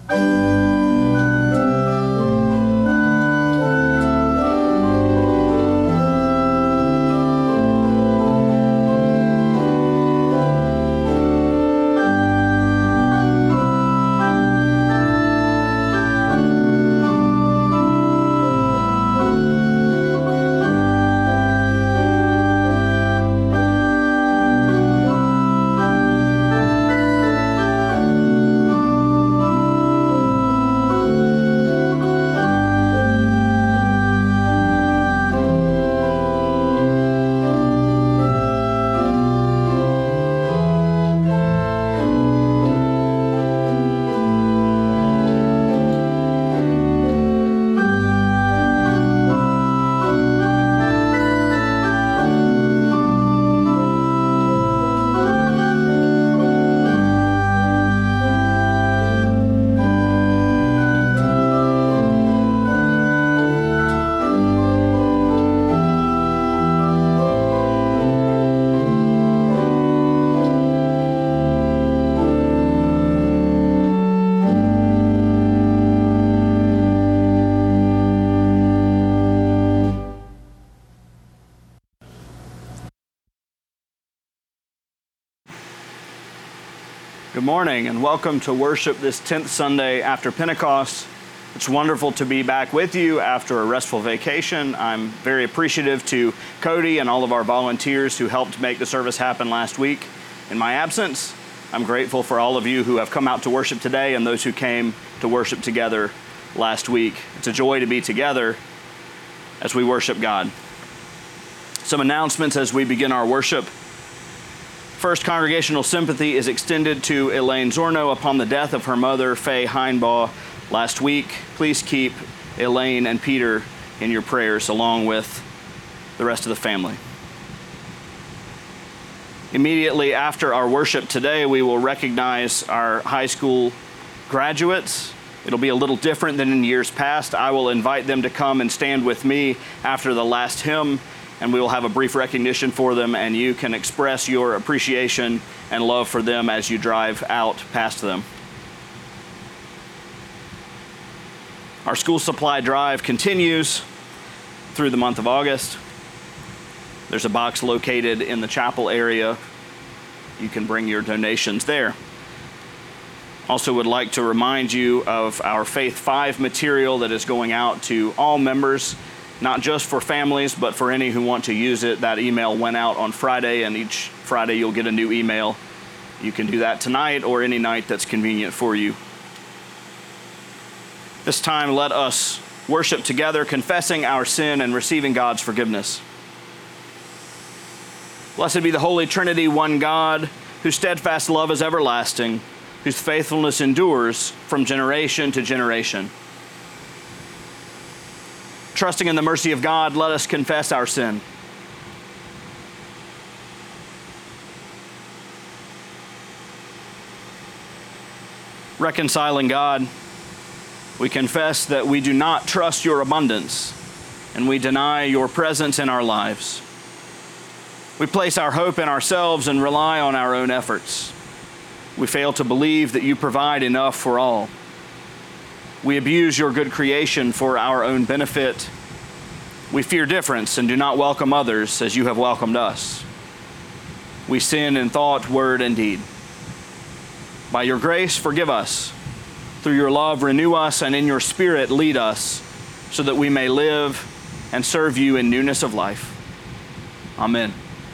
Good morning and welcome to worship this 10th Sunday after Pentecost. It's wonderful to be back with you after a restful vacation. I'm very appreciative to Cody and all of our volunteers who helped make the service happen last week. In my absence, I'm grateful for all of you who have come out to worship today and those who came to worship together last week. It's a joy to be together as we worship God. Some announcements as we begin our worship. First, congregational sympathy is extended to Elaine Zorno upon the death of her mother, Faye Heinbaugh, last week. Please keep Elaine and Peter in your prayers along with the rest of the family. Immediately after our worship today, we will recognize our high school graduates. It'll be a little different than in years past. I will invite them to come and stand with me after the last hymn, and we will have a brief recognition for them, and you can express your appreciation and love for them as you drive out past them. Our school supply drive continues through the month of August. There's a box located in the chapel area. You can bring your donations there. Also would like to remind you of our Faith 5 material that is going out to all members, not just for families, but for any who want to use it. That email went out on Friday, and each Friday you'll get a new email. You can do that tonight or any night that's convenient for you. This time, let us worship together, confessing our sin and receiving God's forgiveness. Blessed be the Holy Trinity, one God, whose steadfast love is everlasting, whose faithfulness endures from generation to generation. Trusting in the mercy of God, let us confess our sin. Reconciling God, we confess that we do not trust your abundance, and we deny your presence in our lives. We place our hope in ourselves and rely on our own efforts. We fail to believe that you provide enough for all. We abuse your good creation for our own benefit. We fear difference and do not welcome others as you have welcomed us. We sin in thought, word, and deed. By your grace, forgive us. Through your love, renew us, and in your Spirit, lead us, so that we may live and serve you in newness of life. Amen.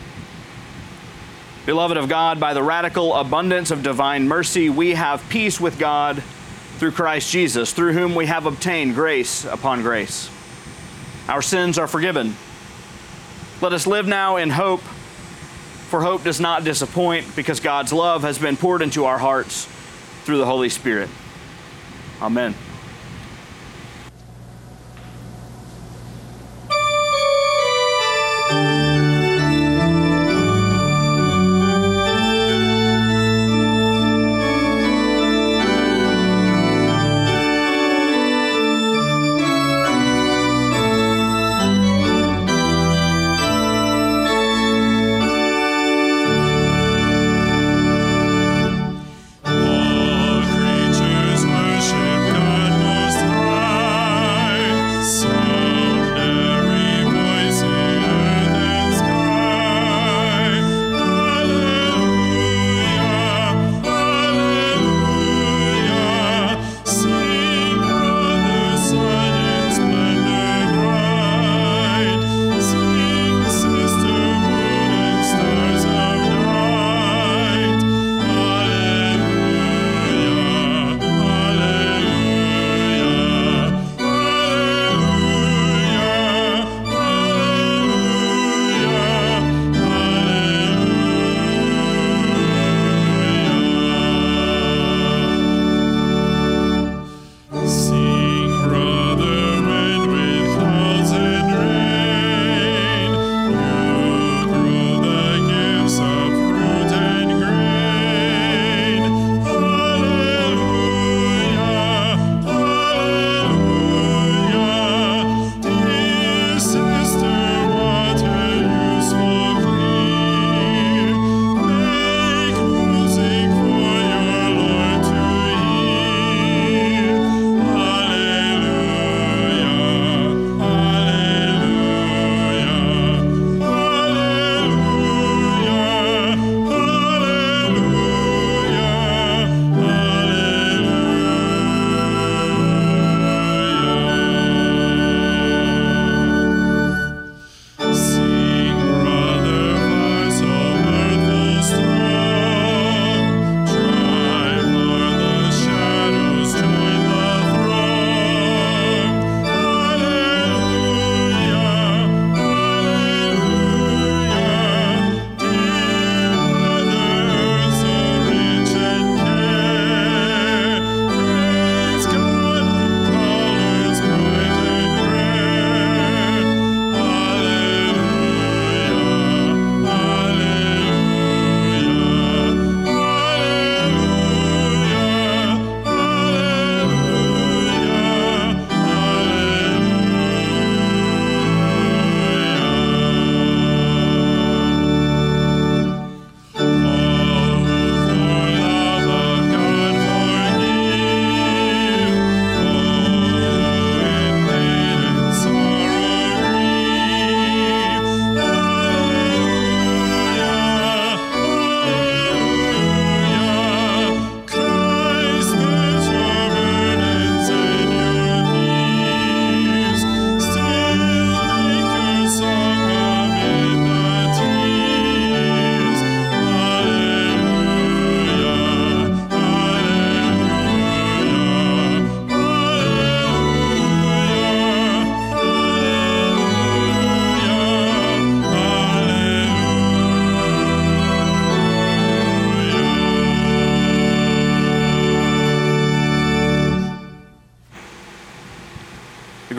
Beloved of God, by the radical abundance of divine mercy, we have peace with God through Christ Jesus, through whom we have obtained grace upon grace. Our sins are forgiven. Let us live now in hope, for hope does not disappoint, because God's love has been poured into our hearts through the Holy Spirit. Amen. All creatures worship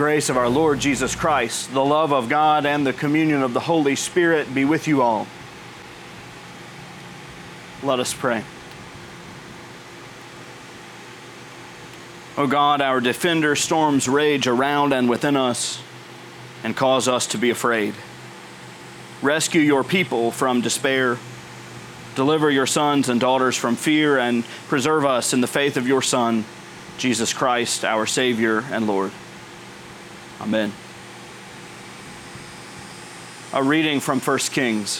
grace of our Lord Jesus Christ, the love of God, and the communion of the Holy Spirit be with you all. Let us pray. O God, our defender, storms rage around and within us and cause us to be afraid. Rescue your people from despair. Deliver your sons and daughters from fear and preserve us in the faith of your Son, Jesus Christ, our Savior and Lord. Amen. A reading from 1 Kings.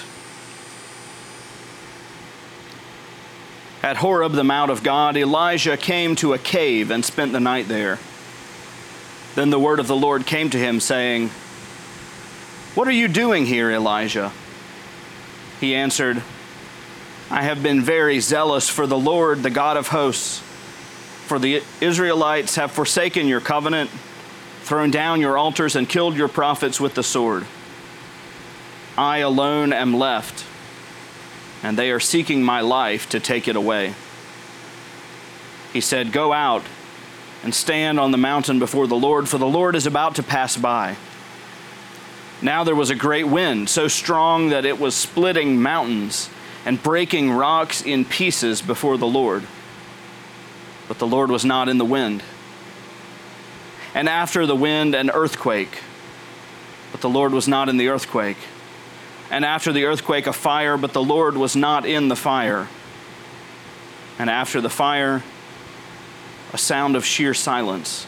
At Horeb, the mount of God, Elijah came to a cave and spent the night there. Then the word of the Lord came to him, saying, "What are you doing here, Elijah?" He answered, "I have been very zealous for the Lord, the God of hosts. For the Israelites have forsaken your covenant, thrown down your altars, and killed your prophets with the sword. I alone am left, and they are seeking my life to take it away." He said, "Go out and stand on the mountain before the Lord, for the Lord is about to pass by." Now there was a great wind, so strong that it was splitting mountains and breaking rocks in pieces before the Lord. But the Lord was not in the wind. And after the wind, an earthquake, but the Lord was not in the earthquake. And after the earthquake, a fire, but the Lord was not in the fire. And after the fire, a sound of sheer silence.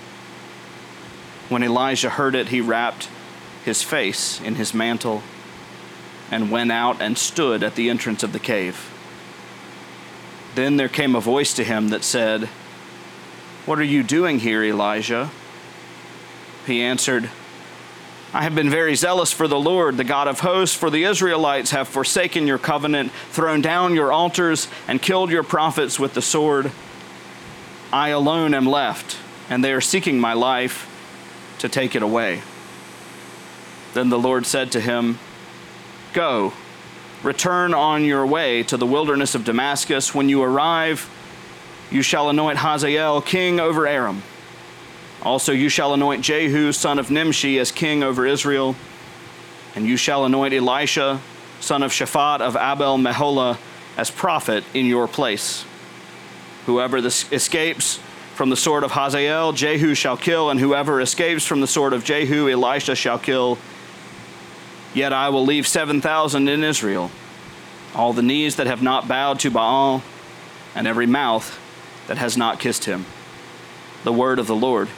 When Elijah heard it, he wrapped his face in his mantle and went out and stood at the entrance of the cave. Then there came a voice to him that said, "What are you doing here, Elijah?" He answered, "I have been very zealous for the Lord, the God of hosts, for the Israelites have forsaken your covenant, thrown down your altars, and killed your prophets with the sword. I alone am left, and they are seeking my life to take it away." Then the Lord said to him, "Go, return on your way to the wilderness of Damascus. When you arrive, you shall anoint Hazael king over Aram. Also you shall anoint Jehu, son of Nimshi, as king over Israel. And you shall anoint Elisha, son of Shaphat of Abel Meholah, as prophet in your place. Whoever escapes from the sword of Hazael, Jehu shall kill, and whoever escapes from the sword of Jehu, Elisha shall kill. Yet I will leave 7,000 in Israel, all the knees that have not bowed to Baal, and every mouth that has not kissed him." The word of the Lord.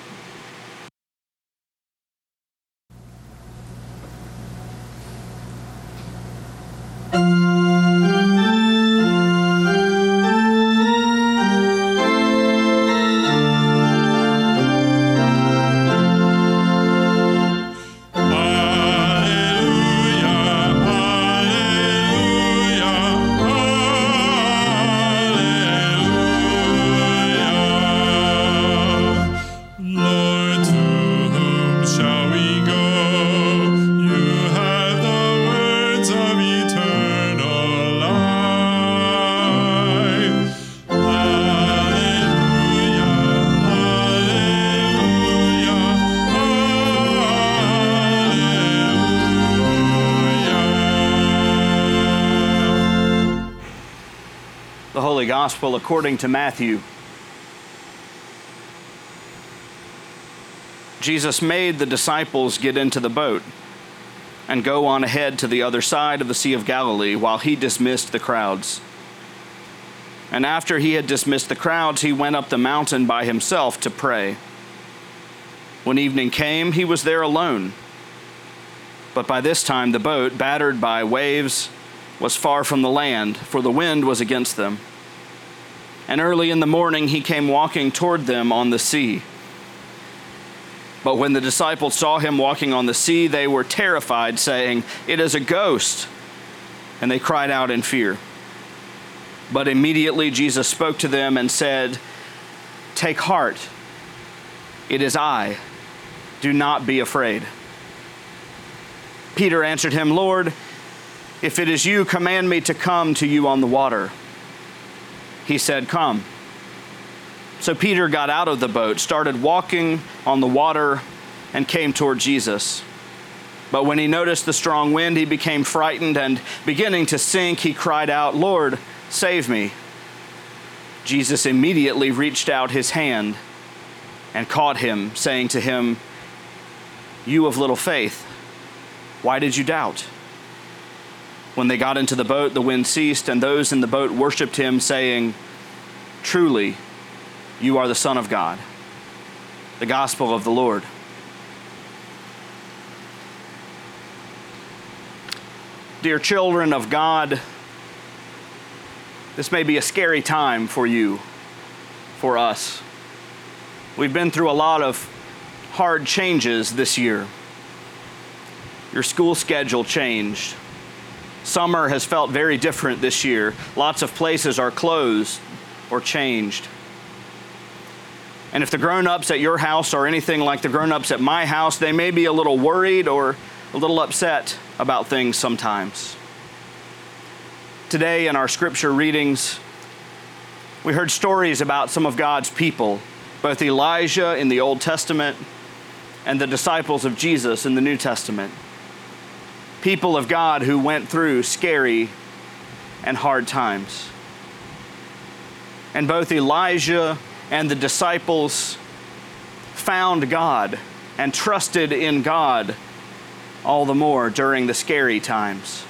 The Holy Gospel according to Matthew. Jesus made the disciples get into the boat and go on ahead to the other side of the Sea of Galilee while he dismissed the crowds. And after he had dismissed the crowds, he went up the mountain by himself to pray. When evening came, he was there alone. But by this time the boat, battered by waves, was far from the land, for the wind was against them. And early in the morning he came walking toward them on the sea. But when the disciples saw him walking on the sea, they were terrified, saying, "It is a ghost." And they cried out in fear. But immediately Jesus spoke to them and said, "Take heart, it is I. Do not be afraid." Peter answered him, "Lord, if it is you, command me to come to you on the water." He said, "Come." So Peter got out of the boat, started walking on the water, and came toward Jesus. But when he noticed the strong wind, he became frightened, and beginning to sink, he cried out, "Lord, save me." Jesus immediately reached out his hand and caught him, saying to him, "You of little faith, why did you doubt?" When they got into the boat, the wind ceased, and those in the boat worshiped him, saying, "Truly, you are the Son of God." The Gospel of the Lord. Dear children of God, this may be a scary time for you, for us. We've been through a lot of hard changes this year. Your school schedule changed. Summer has felt very different this year. Lots of places are closed or changed. And if the grown-ups at your house are anything like the grown-ups at my house, they may be a little worried or a little upset about things sometimes. Today in our scripture readings, we heard stories about some of God's people, both Elijah in the Old Testament and the disciples of Jesus in the New Testament. People of God who went through scary and hard times. And both Elijah and the disciples found God and trusted in God all the more during the scary times.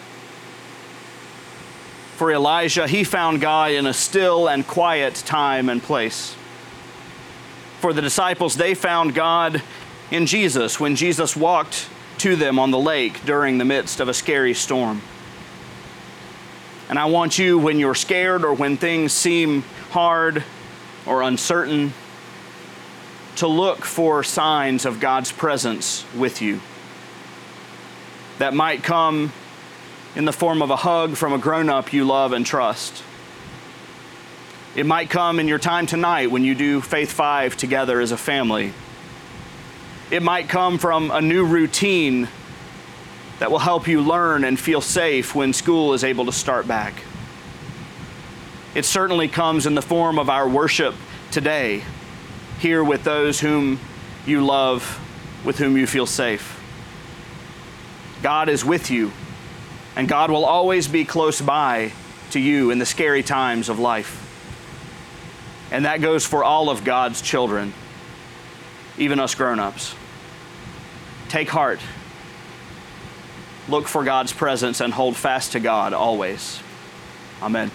For Elijah, he found God in a still and quiet time and place. For the disciples, they found God in Jesus when Jesus walked to them on the lake during the midst of a scary storm. And I want you, when you're scared or when things seem hard or uncertain, to look for signs of God's presence with you. That might come in the form of a hug from a grown-up you love and trust. It might come in your time tonight when you do Faith 5 together as a family. It might come from a new routine that will help you learn and feel safe when school is able to start back. It certainly comes in the form of our worship today, here with those whom you love, with whom you feel safe. God is with you, and God will always be close by to you in the scary times of life. And that goes for all of God's children, even us grown-ups. Take heart. Look for God's presence and hold fast to God always. Amen.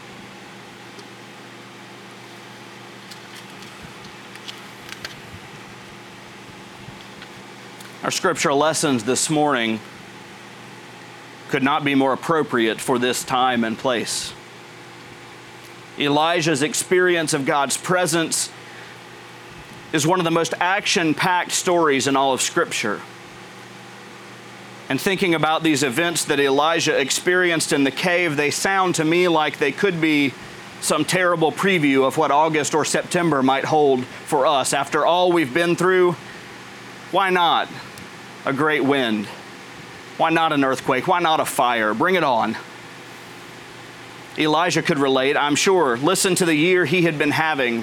Our scriptural lessons this morning could not be more appropriate for this time and place. Elijah's experience of God's presence is one of the most action-packed stories in all of Scripture. And thinking about these events that Elijah experienced in the cave, they sound to me like they could be some terrible preview of what August or September might hold for us. After all we've been through, why not a great wind? Why not an earthquake? Why not a fire? Bring it on. Elijah could relate, I'm sure. Listen to the year he had been having.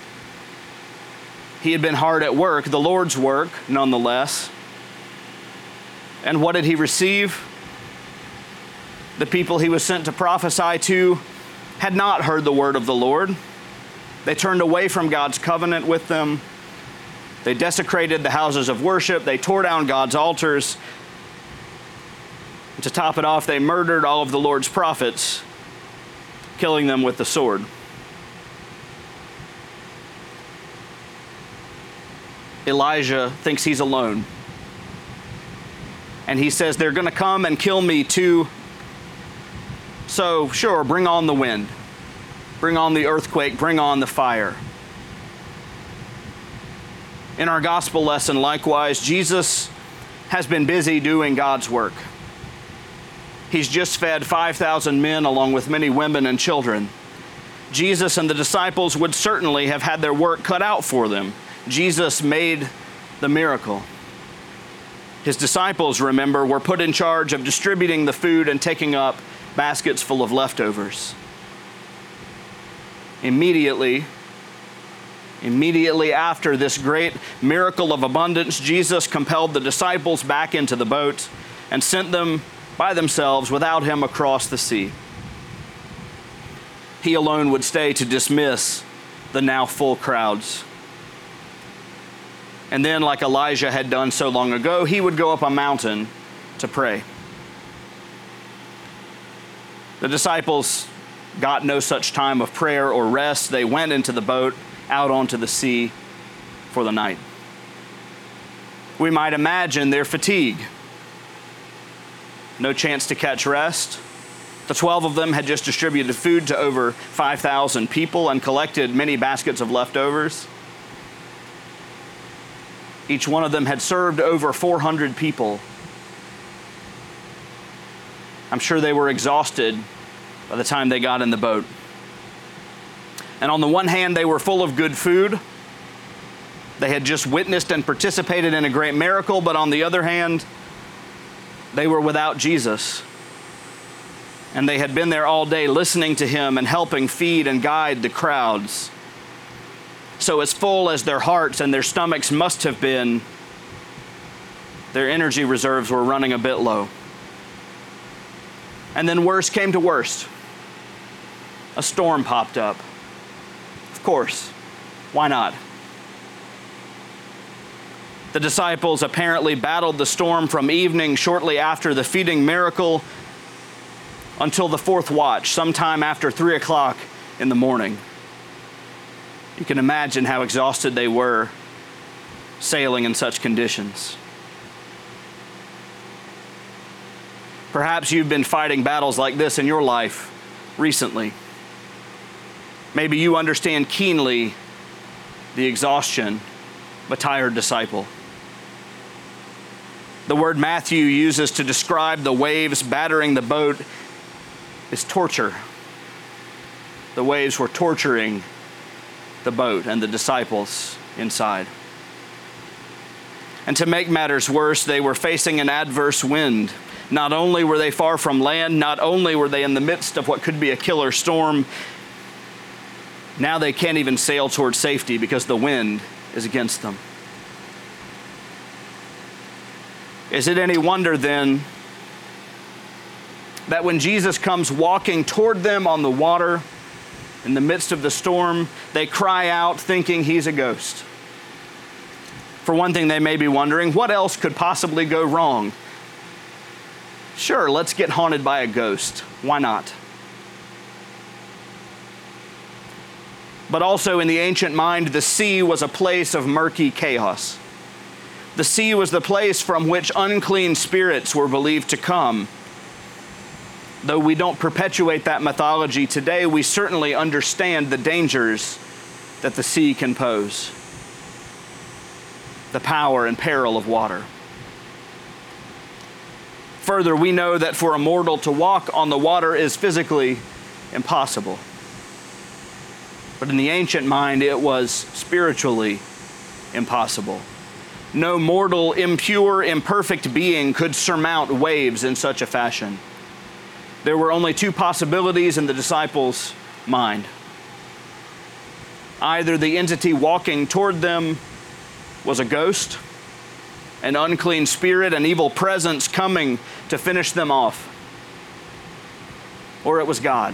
He had been hard at work, the Lord's work, nonetheless. And what did he receive? The people he was sent to prophesy to had not heard the word of the Lord. They turned away from God's covenant with them. They desecrated the houses of worship. They tore down God's altars. And to top it off, they murdered all of the Lord's prophets, killing them with the sword. Elijah thinks he's alone. And he says, they're going to come and kill me too. So sure, bring on the wind. Bring on the earthquake. Bring on the fire. In our gospel lesson, likewise, Jesus has been busy doing God's work. He's just fed 5,000 men along with many women and children. Jesus and the disciples would certainly have had their work cut out for them. Jesus made the miracle. His disciples, remember, were put in charge of distributing the food and taking up baskets full of leftovers. Immediately, Immediately after this great miracle of abundance, Jesus compelled the disciples back into the boat and sent them by themselves without him across the sea. He alone would stay to dismiss the now full crowds. And then, like Elijah had done so long ago, he would go up a mountain to pray. The disciples got no such time of prayer or rest. They went into the boat out onto the sea for the night. We might imagine their fatigue. No chance to catch rest. The 12 of them had just distributed food to over 5,000 people and collected many baskets of leftovers. Each one of them had served over 400 people. I'm sure they were exhausted by the time they got in the boat. And on the one hand, they were full of good food. They had just witnessed and participated in a great miracle, but on the other hand, they were without Jesus. And they had been there all day listening to him and helping feed and guide the crowds. So as full as their hearts and their stomachs must have been, their energy reserves were running a bit low. And then worse came to worst. A storm popped up. Of course, why not? The disciples apparently battled the storm from evening shortly after the feeding miracle until the fourth watch, sometime after 3 o'clock in the morning. You can imagine how exhausted they were sailing in such conditions. Perhaps you've been fighting battles like this in your life recently. Maybe you understand keenly the exhaustion of a tired disciple. The word Matthew uses to describe the waves battering the boat is torture. The waves were torturing the boat and the disciples inside. And to make matters worse, they were facing an adverse wind. Not only were they far from land, not only were they in the midst of what could be a killer storm, now they can't even sail toward safety because the wind is against them. Is it any wonder then that when Jesus comes walking toward them on the water in the midst of the storm, they cry out thinking he's a ghost? For one thing, they may be wondering, what else could possibly go wrong? Sure, let's get haunted by a ghost. Why not? But also in the ancient mind, the sea was a place of murky chaos. The sea was the place from which unclean spirits were believed to come. Though we don't perpetuate that mythology today, we certainly understand the dangers that the sea can pose, the power and peril of water. Further, we know that for a mortal to walk on the water is physically impossible. But in the ancient mind, it was spiritually impossible. No mortal, impure, imperfect being could surmount waves in such a fashion. There were only two possibilities in the disciples' mind. Either the entity walking toward them was a ghost, an unclean spirit, an evil presence coming to finish them off, or it was God.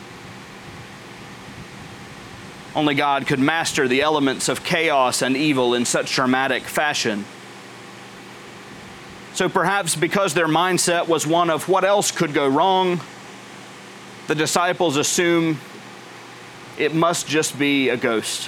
Only God could master the elements of chaos and evil in such dramatic fashion. So perhaps because their mindset was one of what else could go wrong, the disciples assume it must just be a ghost.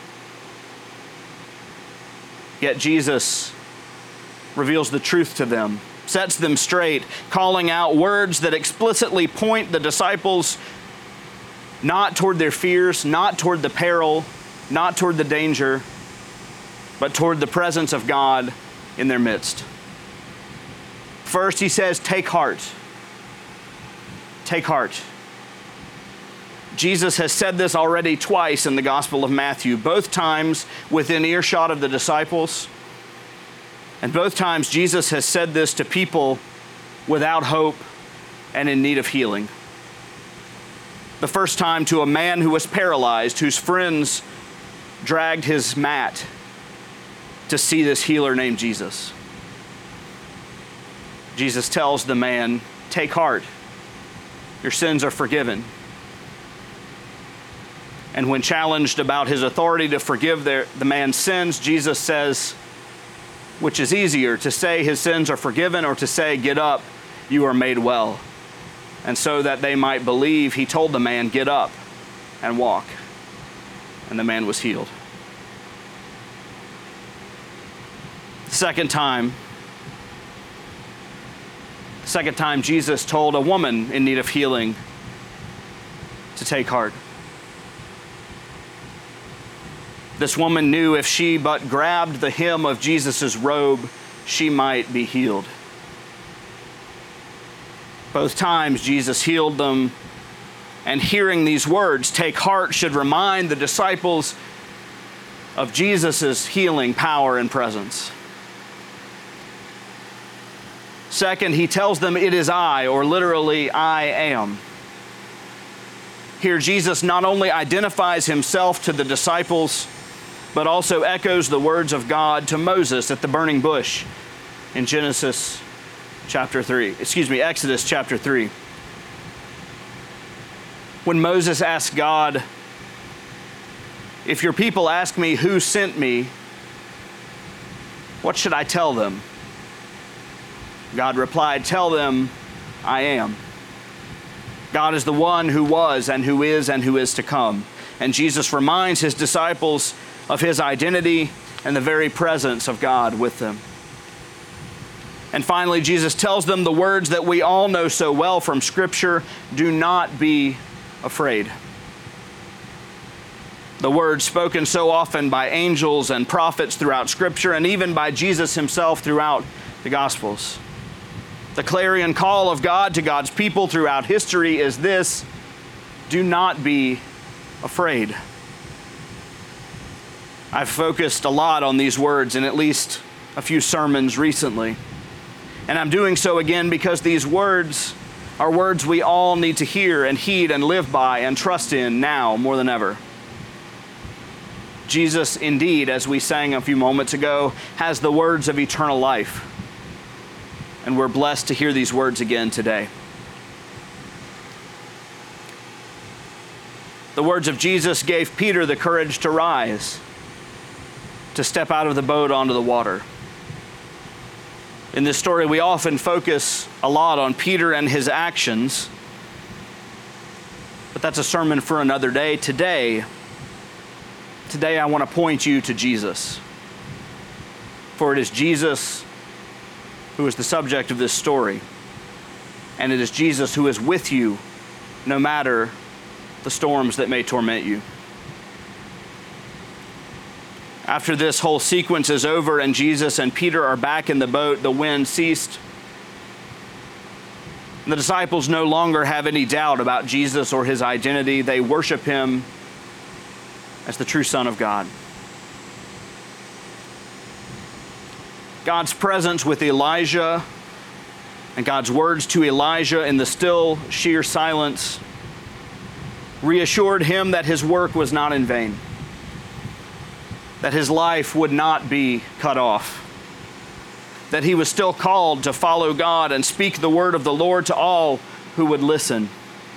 Yet Jesus reveals the truth to them, sets them straight, calling out words that explicitly point the disciples not toward their fears, not toward the peril, not toward the danger, but toward the presence of God in their midst. First, he says, take heart. Take heart. Jesus has said this already twice in the Gospel of Matthew, both times within earshot of the disciples. And both times Jesus has said this to people without hope and in need of healing. The first time to a man who was paralyzed, whose friends dragged his mat to see this healer named Jesus. Jesus tells the man, "Take heart, your sins are forgiven." And when challenged about his authority to forgive the man's sins, Jesus says, which is easier, to say his sins are forgiven or to say, "Get up, you are made well"? And so that they might believe, he told the man, "Get up and walk." And the man was healed. The second time Jesus told a woman in need of healing to take heart. This woman knew if she but grabbed the hem of Jesus' robe, she might be healed. Both times Jesus healed them, and hearing these words, "Take heart," should remind the disciples of Jesus' healing power and presence. Second, he tells them, "It is I," or literally, "I am." Here, Jesus not only identifies himself to the disciples, but also echoes the words of God to Moses at the burning bush in Exodus chapter 3. When Moses asked God, "If your people ask me who sent me, what should I tell them?" God replied, "Tell them, I am." God is the one who was and who is to come. And Jesus reminds his disciples of his identity and the very presence of God with them. And finally, Jesus tells them the words that we all know so well from Scripture: "Do not be afraid." The words spoken so often by angels and prophets throughout Scripture, and even by Jesus himself throughout the Gospels. The clarion call of God to God's people throughout history is this: do not be afraid. I've focused a lot on these words in at least a few sermons recently. And I'm doing so again because these words are words we all need to hear and heed and live by and trust in now more than ever. Jesus, indeed, as we sang a few moments ago, has the words of eternal life. And we're blessed to hear these words again today. The words of Jesus gave Peter the courage to rise, to step out of the boat onto the water. In this story, we often focus a lot on Peter and his actions, but that's a sermon for another day. Today, I want to point you to Jesus. For it is Jesus who is the subject of this story, and it is Jesus who is with you no matter the storms that may torment you. After this whole sequence is over and Jesus and Peter are back in the boat, the wind ceased. The disciples no longer have any doubt about Jesus or his identity. They worship him as the true Son of God. God's presence with Elijah and God's words to Elijah in the still, sheer silence reassured him that his work was not in vain, that his life would not be cut off, that he was still called to follow God and speak the word of the Lord to all who would listen.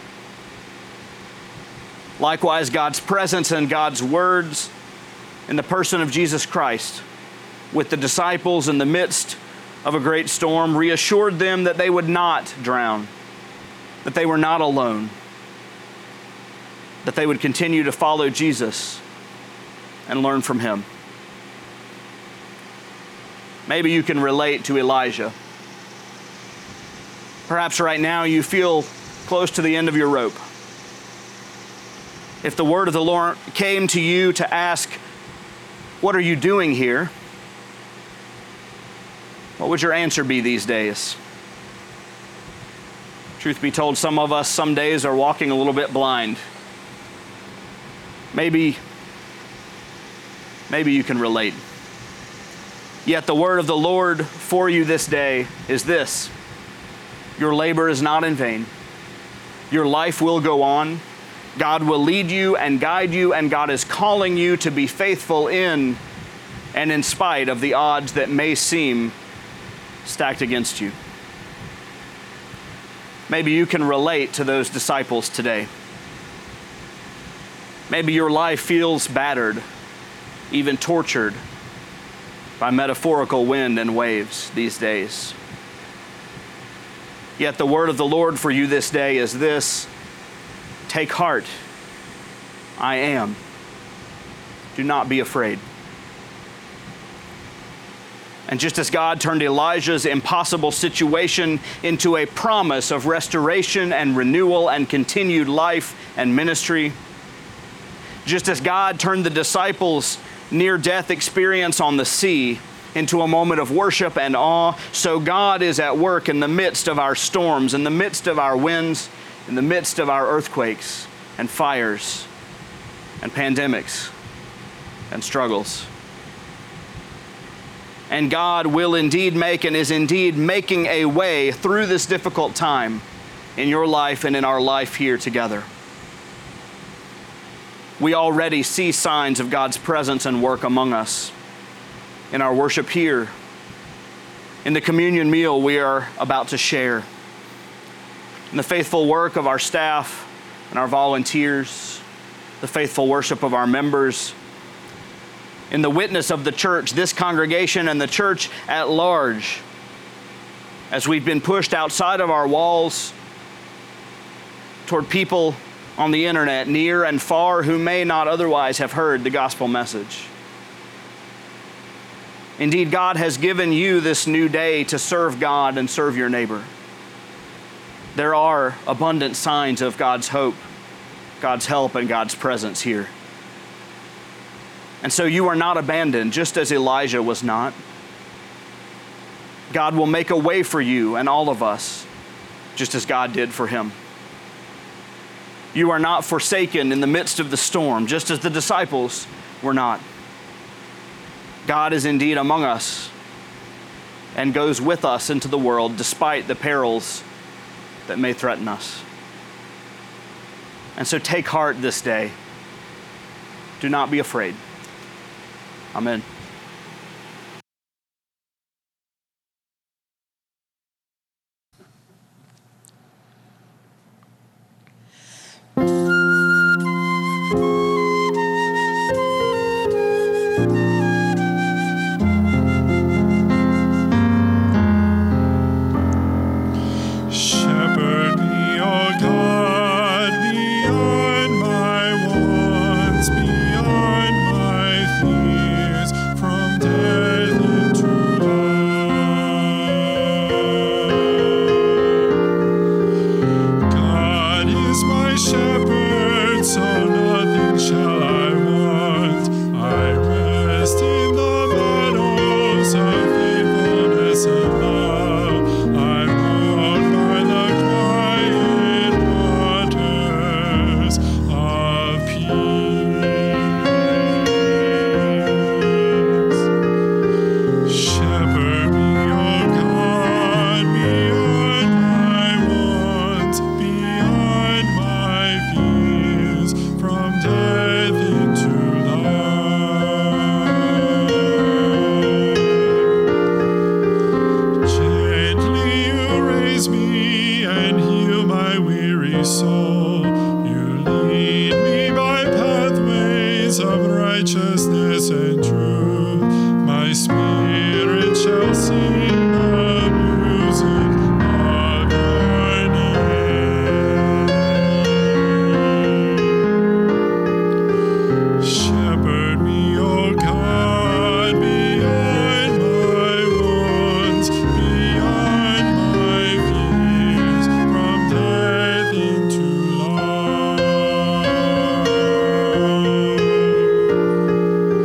Likewise, God's presence and God's words in the person of Jesus Christ with the disciples in the midst of a great storm reassured them that they would not drown, that they were not alone, that they would continue to follow Jesus and learn from him. Maybe you can relate to Elijah. Perhaps right now you feel close to the end of your rope. If the word of the Lord came to you to ask, "What are you doing here?" what would your answer be these days? Truth be told, some of us some days are walking a little bit blind. Maybe you can relate. Yet the word of the Lord for you this day is this: your labor is not in vain. Your life will go on. God will lead you and guide you, and God is calling you to be faithful in and in spite of the odds that may seem stacked against you. Maybe you can relate to those disciples today. Maybe your life feels battered, even tortured by metaphorical wind and waves these days. Yet the word of the Lord for you this day is this: take heart, I am. Do not be afraid. And just as God turned Elijah's impossible situation into a promise of restoration and renewal and continued life and ministry, just as God turned the disciples' near-death experience on the sea into a moment of worship and awe, so God is at work in the midst of our storms, in the midst of our winds, in the midst of our earthquakes and fires and pandemics and struggles. And God will indeed make and is indeed making a way through this difficult time in your life and in our life here together. We already see signs of God's presence and work among us in our worship here, in the communion meal we are about to share, in the faithful work of our staff and our volunteers, the faithful worship of our members, in the witness of the church, this congregation and the church at large, as we've been pushed outside of our walls toward people on the internet, near and far, who may not otherwise have heard the gospel message. Indeed, God has given you this new day to serve God and serve your neighbor. There are abundant signs of God's hope, God's help, and God's presence here. And so you are not abandoned, just as Elijah was not. God will make a way for you and all of us, just as God did for him. You are not forsaken in the midst of the storm, just as the disciples were not. God is indeed among us and goes with us into the world despite the perils that may threaten us. And so take heart this day. Do not be afraid. Amen. Shepherd me, O God, beyond my wants, beyond my fears, from death into life. God is my shepherd, so nothing shall I want. I rest in the meadows of faithfulness and love. I'm known by the quiet waters of peace. Shepherd me, O God, beyond my wants, beyond my fears, from death into life. Gently you raise me and heal my weary soul. You lead me by pathways of righteousness and truth. My spirit shall sing the music of your name. Shepherd me, O God, beyond my wants, beyond my fears, from death into life.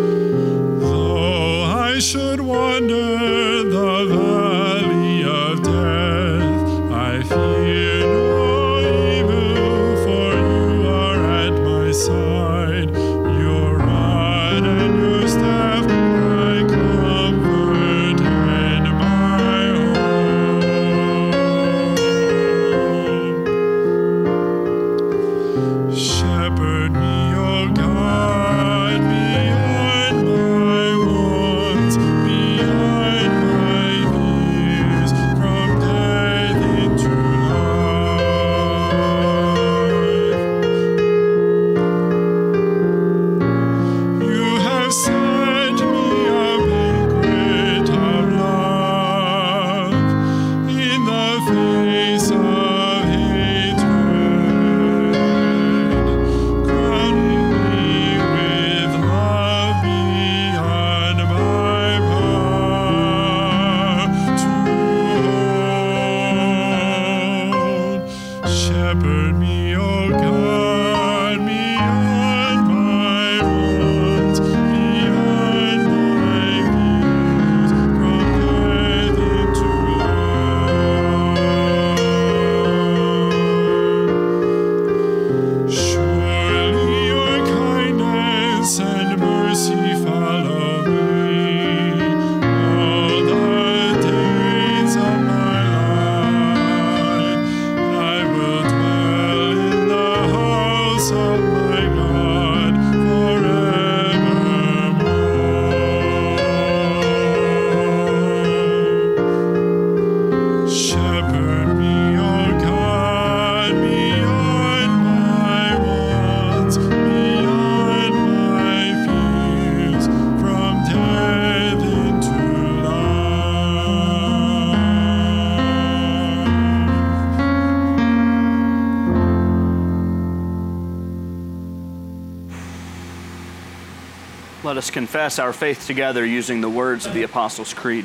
Let us confess our faith together using the words of the Apostles' Creed.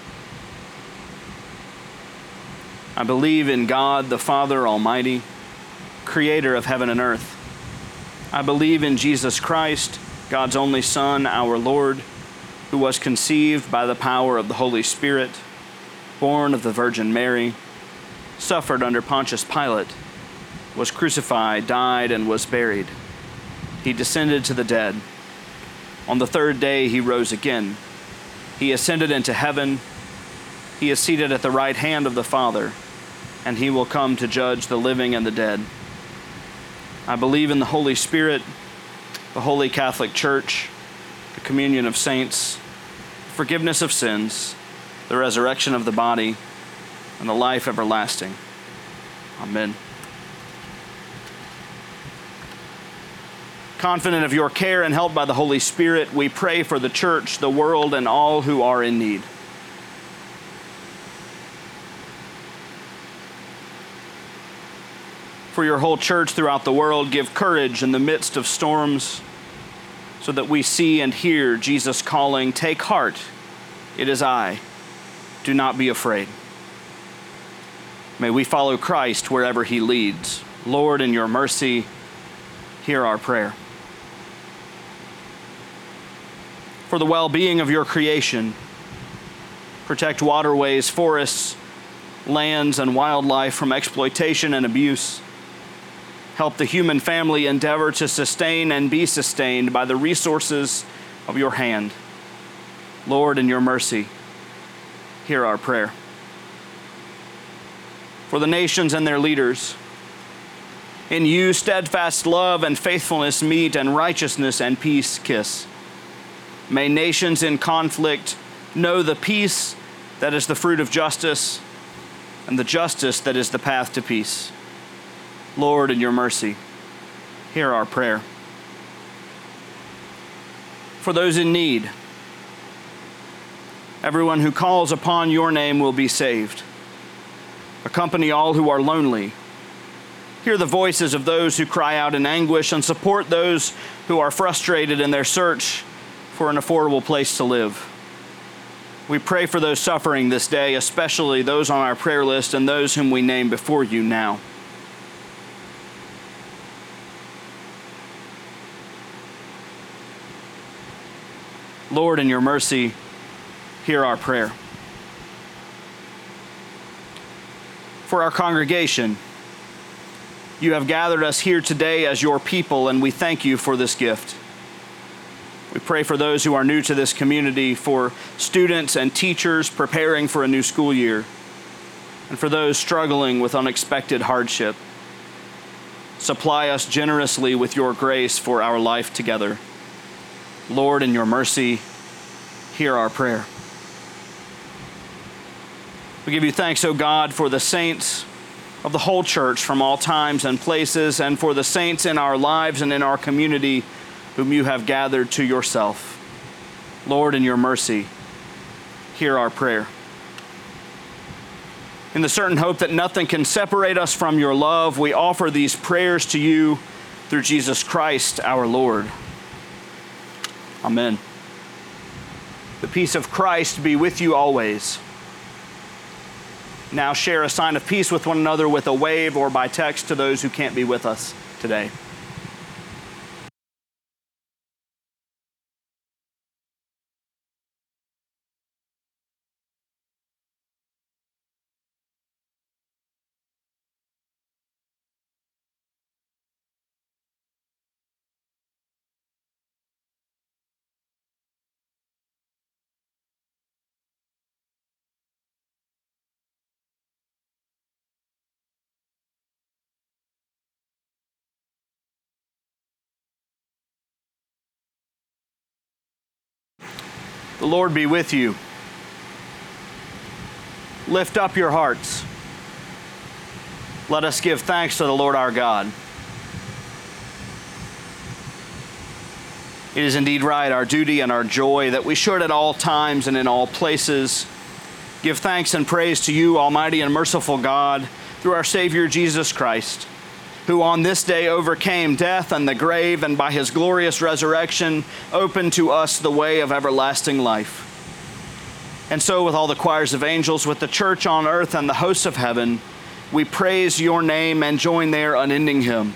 I believe in God, the Father Almighty, creator of heaven and earth. I believe in Jesus Christ, God's only Son, our Lord, who was conceived by the power of the Holy Spirit, born of the Virgin Mary, suffered under Pontius Pilate, was crucified, died, and was buried. He descended to the dead. On the third day he rose again. He ascended into heaven. He is seated at the right hand of the Father, and he will come to judge the living and the dead. I believe in the Holy Spirit, the Holy Catholic Church, the communion of saints, forgiveness of sins, the resurrection of the body, and the life everlasting. Amen. Confident of your care and helped by the Holy Spirit, we pray for the church, the world, and all who are in need. For your whole church throughout the world, give courage in the midst of storms so that we see and hear Jesus calling, "Take heart, it is I. Do not be afraid." May we follow Christ wherever he leads. Lord, in your mercy, hear our prayer. For the well-being of your creation, protect waterways, forests, lands, and wildlife from exploitation and abuse. Help the human family endeavor to sustain and be sustained by the resources of your hand. Lord, in your mercy, hear our prayer. For the nations and their leaders, in you steadfast love and faithfulness meet, and righteousness and peace kiss. May nations in conflict know the peace that is the fruit of justice, and the justice that is the path to peace. Lord, in your mercy, hear our prayer. For those in need, everyone who calls upon your name will be saved. Accompany all who are lonely. Hear the voices of those who cry out in anguish, and support those who are frustrated in their search for an affordable place to live. We pray for those suffering this day, especially those on our prayer list and those whom we name before you now. Lord, in your mercy, hear our prayer. For our congregation, you have gathered us here today as your people, and we thank you for this gift. We pray for those who are new to this community, for students and teachers preparing for a new school year, and for those struggling with unexpected hardship. Supply us generously with your grace for our life together. Lord, in your mercy, hear our prayer. We give you thanks, O God, for the saints of the whole church from all times and places, and for the saints in our lives and in our community whom you have gathered to yourself. Lord, in your mercy, hear our prayer. In the certain hope that nothing can separate us from your love, we offer these prayers to you through Jesus Christ, our Lord. Amen. The peace of Christ be with you always. Now share a sign of peace with one another with a wave or by text to those who can't be with us today. The Lord be with you. Lift up your hearts. Let us give thanks to the Lord our God. It is indeed right, our duty and our joy, that we should at all times and in all places give thanks and praise to you, Almighty and merciful God, through our Savior Jesus Christ. who on this day overcame death and the grave, and by his glorious resurrection opened to us the way of everlasting life. And so with all the choirs of angels, with the church on earth and the hosts of heaven, we praise your name and join their unending hymn.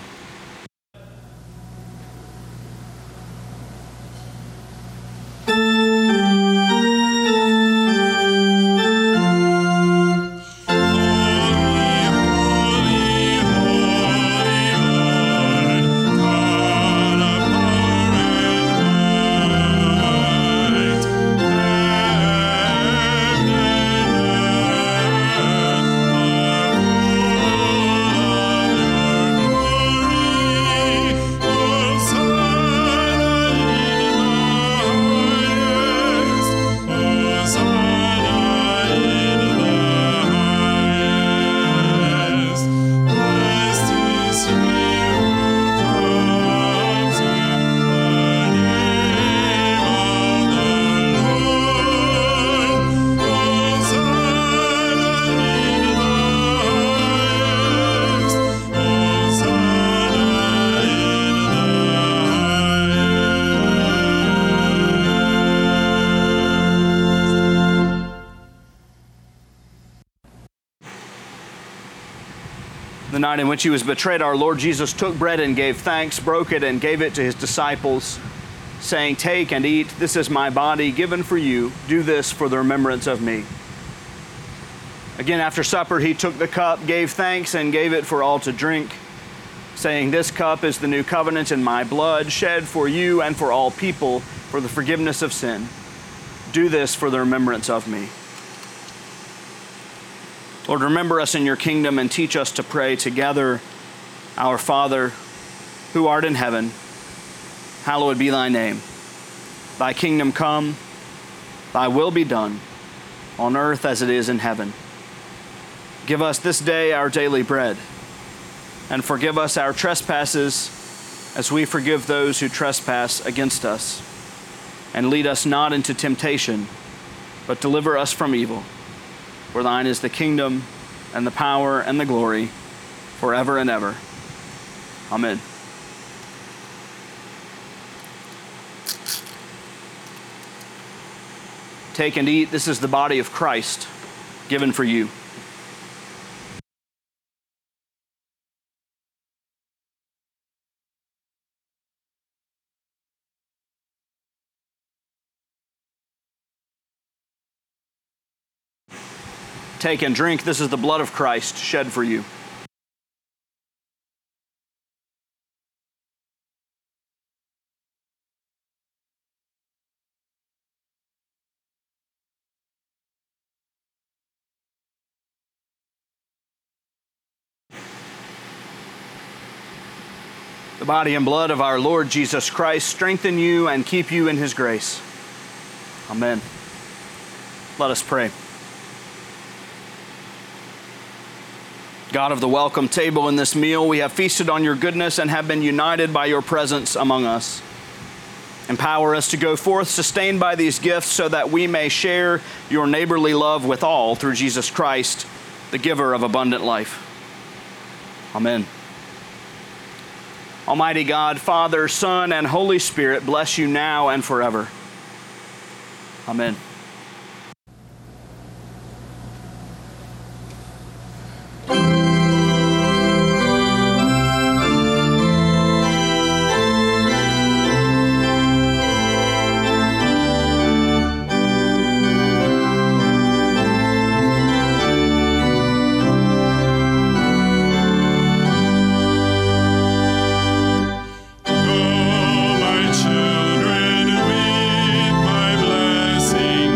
The night in which he was betrayed, our Lord Jesus took bread and gave thanks, broke it and gave it to his disciples, saying, "Take and eat, this is my body given for you. Do this for the remembrance of me." Again, after supper, he took the cup, gave thanks, and gave it for all to drink, saying, "This cup is the new covenant in my blood, shed for you and for all people for the forgiveness of sin. Do this for the remembrance of me." Lord, remember us in your kingdom and teach us to pray together. Our Father, who art in heaven, hallowed be thy name. Thy kingdom come, thy will be done, on earth as it is in heaven. Give us this day our daily bread, and forgive us our trespasses as we forgive those who trespass against us. And lead us not into temptation, but deliver us from evil. For thine is the kingdom and the power and the glory forever and ever. Amen. Take and eat. This is the body of Christ given for you. Take and drink. This is the blood of Christ shed for you. The body and blood of our Lord Jesus Christ strengthen you and keep you in his grace. Amen. Let us pray. God of the welcome table in this meal, we have feasted on your goodness and have been united by your presence among us. Empower us to go forth sustained by these gifts so that we may share your neighborly love with all through Jesus Christ, the giver of abundant life. Amen. Almighty God, Father, Son, and Holy Spirit, bless you now and forever. Amen. My children, read my blessing.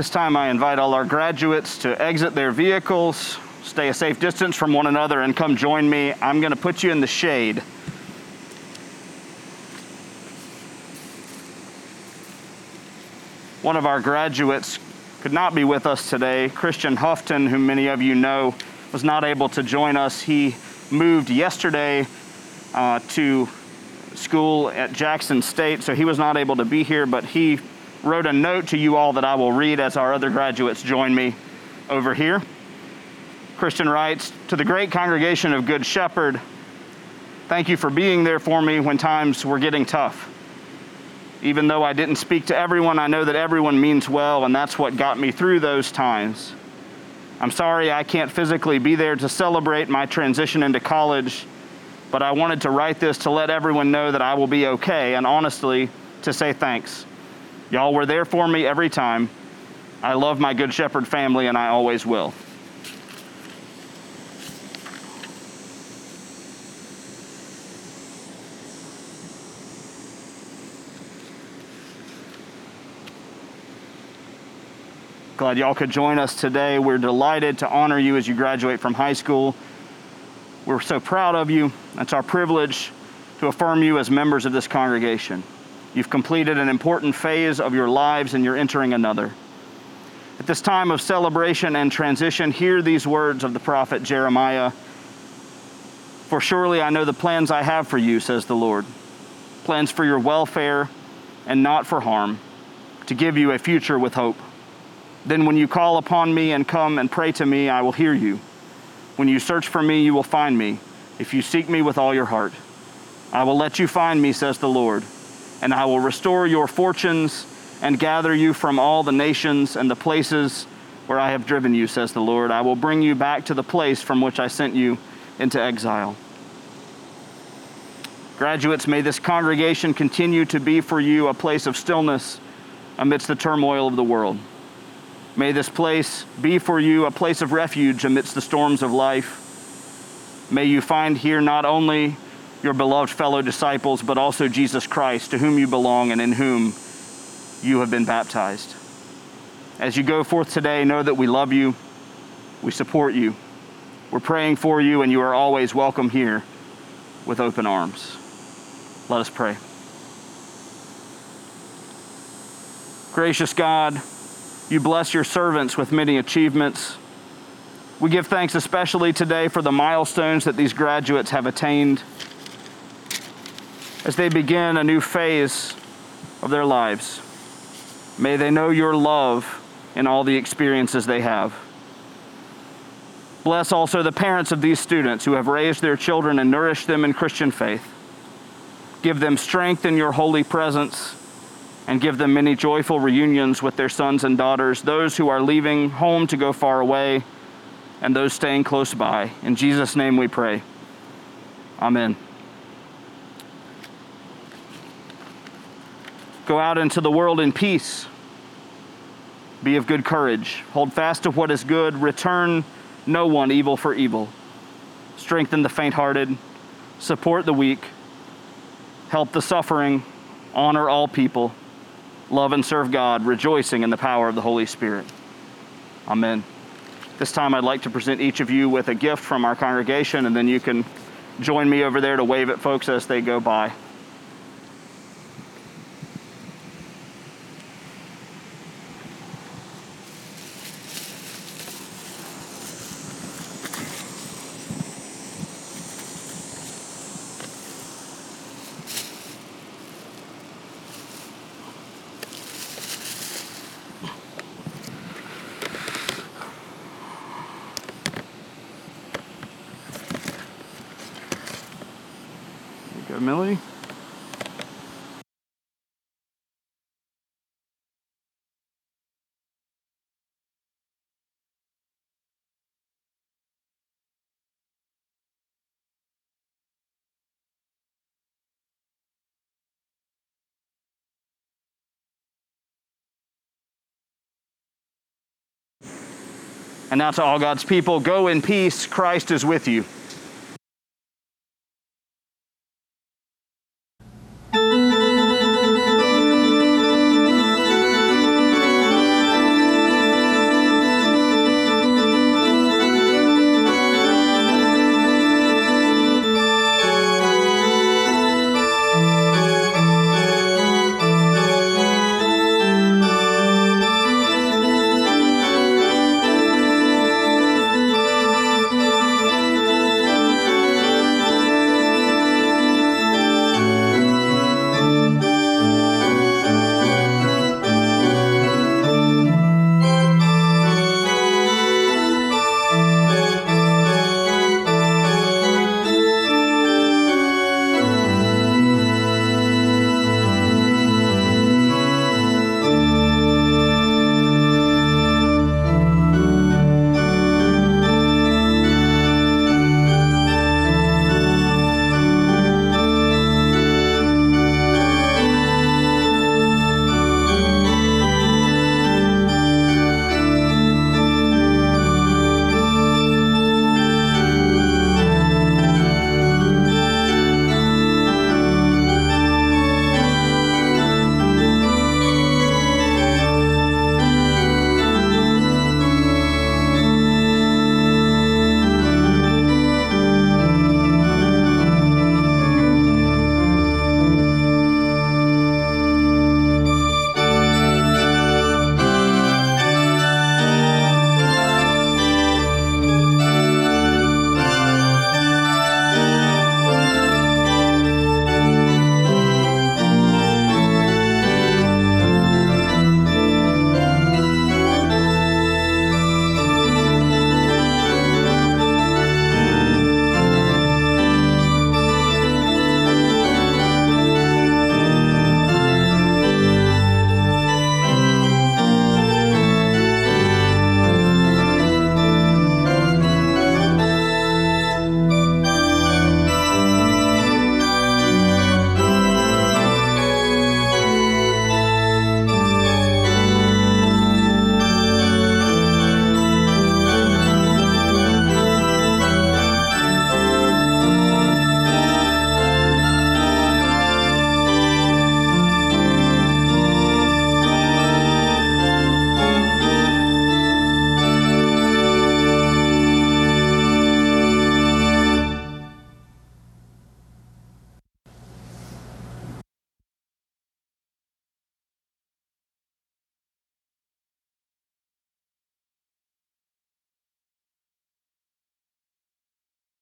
This time I invite all our graduates to exit their vehicles, stay a safe distance from one another, and come join me. I'm going to put you in the shade. One of our graduates could not be with us today. Christian Houghton, whom many of you know, was not able to join us. He moved yesterday to school at Jackson State, so he was not able to be here, but he wrote a note to you all that I will read as our other graduates join me over here. Christian writes, "To the great congregation of Good Shepherd, thank you for being there for me when times were getting tough. Even though I didn't speak to everyone, I know that everyone means well, and that's what got me through those times. I'm sorry I can't physically be there to celebrate my transition into college, but I wanted to write this to let everyone know that I will be okay, and honestly, to say thanks. Y'all were there for me every time. I love my Good Shepherd family, and I always will." Glad y'all could join us today. We're delighted to honor you as you graduate from high school. We're so proud of you. It's our privilege to affirm you as members of this congregation. You've completed an important phase of your lives and you're entering another. At this time of celebration and transition, hear these words of the prophet Jeremiah. "For surely I know the plans I have for you, says the Lord, plans for your welfare and not for harm, to give you a future with hope. Then when you call upon me and come and pray to me, I will hear you. When you search for me, you will find me, if you seek me with all your heart. I will let you find me, says the Lord, and I will restore your fortunes and gather you from all the nations and the places where I have driven you, says the Lord. I will bring you back to the place from which I sent you into exile." Graduates, may this congregation continue to be for you a place of stillness amidst the turmoil of the world. May this place be for you a place of refuge amidst the storms of life. May you find here not only your beloved fellow disciples, but also Jesus Christ, to whom you belong and in whom you have been baptized. As you go forth today, know that we love you, we support you, we're praying for you, and you are always welcome here with open arms. Let us pray. Gracious God, you bless your servants with many achievements. We give thanks especially today for the milestones that these graduates have attained as they begin a new phase of their lives. May they know your love in all the experiences they have. Bless also the parents of these students who have raised their children and nourished them in Christian faith. Give them strength in your holy presence, and give them many joyful reunions with their sons and daughters, those who are leaving home to go far away, and those staying close by. In Jesus' name we pray. Amen. Go out into the world in peace. Be of good courage. Hold fast to what is good. Return no one evil for evil. Strengthen the faint-hearted. Support the weak. Help the suffering. Honor all people. Love and serve God, rejoicing in the power of the Holy Spirit. Amen. This time I'd like to present each of you with a gift from our congregation, and then you can join me over there to wave at folks as they go by. Go, Millie. And now to all God's people, go in peace. Christ is with you.